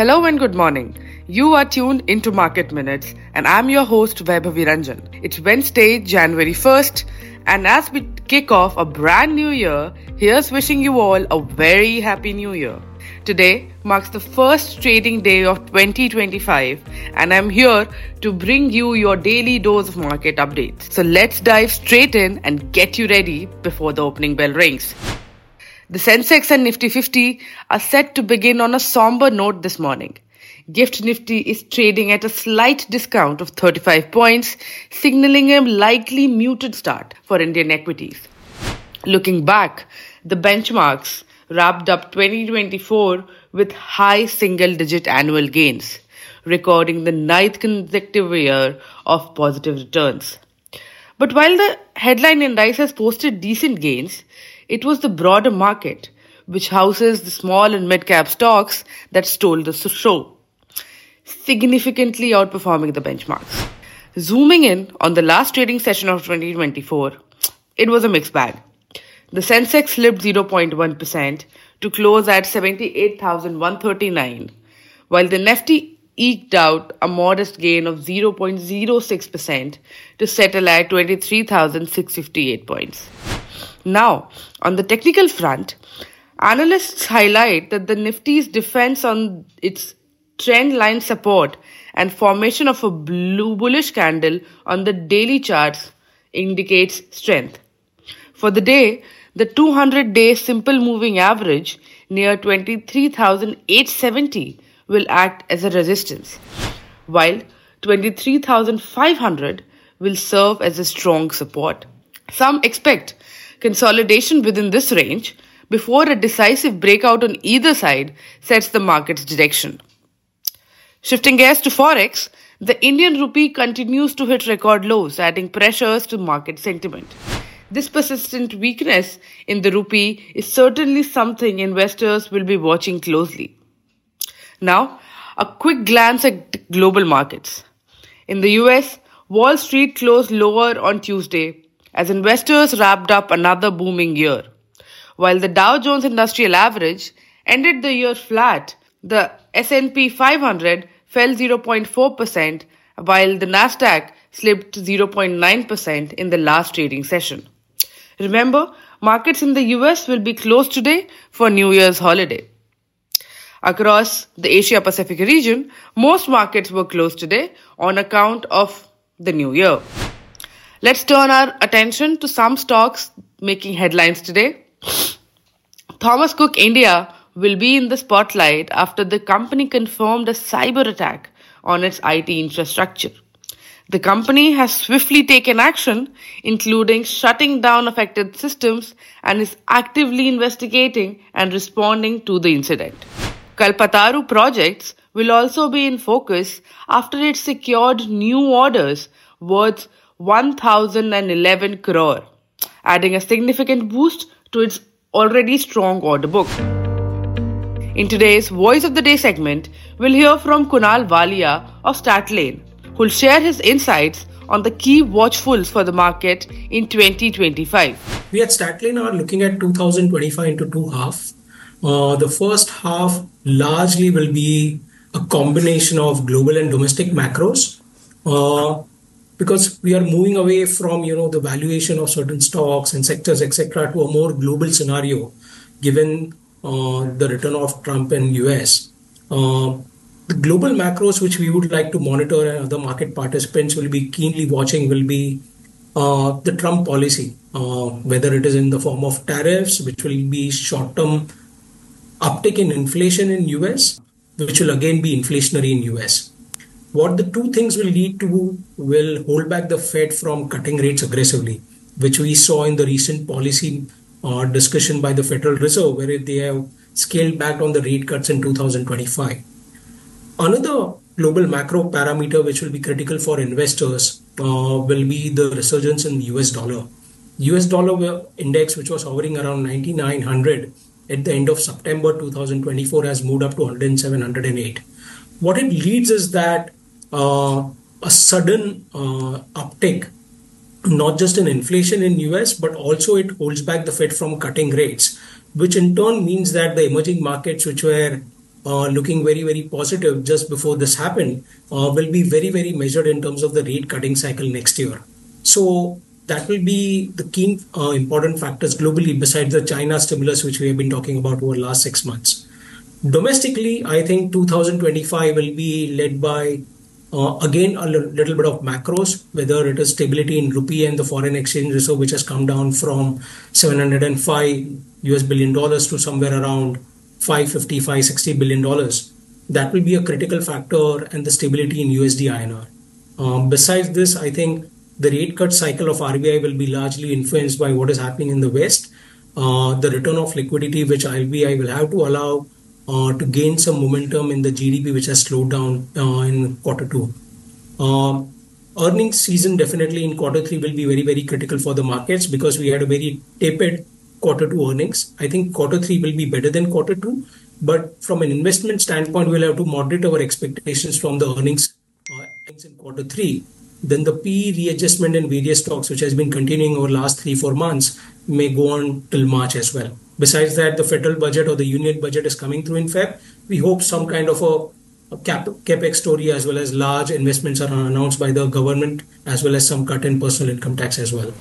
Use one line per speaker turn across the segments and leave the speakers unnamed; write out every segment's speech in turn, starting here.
Hello and good morning. You are tuned into Market Minutes and I'm your host Vaibhavi Ranjan. It's Wednesday, January 1st, and as we kick off a brand new year, here's wishing you all a very happy new year. Today marks the first trading day of 2025 and I'm here to bring you your daily dose of market updates. So let's dive straight in and get you ready before the opening bell rings. The Sensex and Nifty 50 are set to begin on a somber note this morning. Gift Nifty is trading at a slight discount of 35 points, signaling a likely muted start for Indian equities. Looking back, the benchmarks wrapped up 2024 with high single-digit annual gains, recording the ninth consecutive year of positive returns. But while the headline indices posted decent gains, it was the broader market, which houses the small and mid-cap stocks, that stole the show, significantly outperforming the benchmarks. Zooming in on the last trading session of 2024, it was a mixed bag. The Sensex slipped 0.1% to close at 78,139, while the Nifty eked out a modest gain of 0.06% to settle at 23,658 points. Now, on the technical front, analysts highlight that the Nifty's defense on its trend line support and formation of a bullish candle on the daily charts indicates strength. For the day, the 200-day simple moving average near 23,870 will act as a resistance, while 23,500 will serve as a strong support. Some expect consolidation within this range before a decisive breakout on either side sets the market's direction. Shifting gears to Forex, the Indian rupee continues to hit record lows, adding pressures to market sentiment. This persistent weakness in the rupee is certainly something investors will be watching closely. Now, a quick glance at global markets. In the US, Wall Street closed lower on Tuesday as investors wrapped up another booming year. While the Dow Jones Industrial Average ended the year flat, the S&P 500 fell 0.4%, while the Nasdaq slipped 0.9% in the last trading session. Remember, markets in the US will be closed today for New Year's holiday. Across the Asia-Pacific region, most markets were closed today on account of the new year. Let's turn our attention to some stocks making headlines today. Thomas Cook India will be in the spotlight after the company confirmed a cyber attack on its IT infrastructure. The company has swiftly taken action, including shutting down affected systems, and is actively investigating and responding to the incident. Kalpataru projects will also be in focus after it secured new orders worth 1,011 crore, adding a significant boost to its already strong order book. In today's Voice of the Day segment, we'll hear from Kunal Walia of StatLane, who'll share his insights on the key watchfuls for the market in 2025.
We at StatLane are looking at 2025 into two halves. The first half largely will be a combination of global and domestic macros. Because we are moving away from, the valuation of certain stocks and sectors, etc., to a more global scenario, given the return of Trump in US. The global macros which we would like to monitor and other market participants will be keenly watching will be the Trump policy, whether it is in the form of tariffs, which will be short-term uptick in inflation in US, which will again be inflationary in US. What the two things will lead to will hold back the Fed from cutting rates aggressively, which we saw in the recent policy discussion by the Federal Reserve, where they have scaled back on the rate cuts in 2025. Another global macro parameter which will be critical for investors will be the resurgence in US dollar. US dollar index, which was hovering around 9,900 at the end of September 2024, has moved up to 107, 108. What it leads is that a sudden uptick, not just in inflation in US, but also it holds back the Fed from cutting rates, which in turn means that the emerging markets which were looking very, very positive just before this happened, will be very, very measured in terms of the rate cutting cycle next year. So that will be the key important factors globally besides the China stimulus, which we have been talking about over the last 6 months. Domestically, I think 2025 will be led by again a little bit of macros, whether it is stability in rupee and the foreign exchange reserve, which has come down from $705 billion to somewhere around 550, $560 billion. That will be a critical factor, and the stability in USD INR. Besides this, I think the rate cut cycle of RBI will be largely influenced by what is happening in the West, the return of liquidity, which RBI will have to allow to gain some momentum in the GDP, which has slowed down in quarter two. Earnings season definitely in quarter three will be very, very critical for the markets because we had a very tepid quarter two earnings. I think quarter three will be better than quarter two, but from an investment standpoint, we'll have to moderate our expectations from the earnings in quarter three. Then the PE readjustment in various stocks, which has been continuing over the last 3-4 months, may go on till March as well. Besides that, the federal budget or the union budget is coming through in Feb. We hope some kind of a capex story as well as large investments are announced by the government, as well as some cut in personal income tax as well.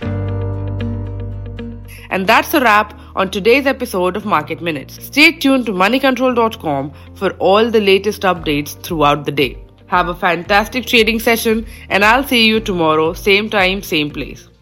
And that's a wrap on today's episode of Market Minutes. Stay tuned to moneycontrol.com for all the latest updates throughout the day. Have a fantastic trading session, and I'll see you tomorrow, same time, same place.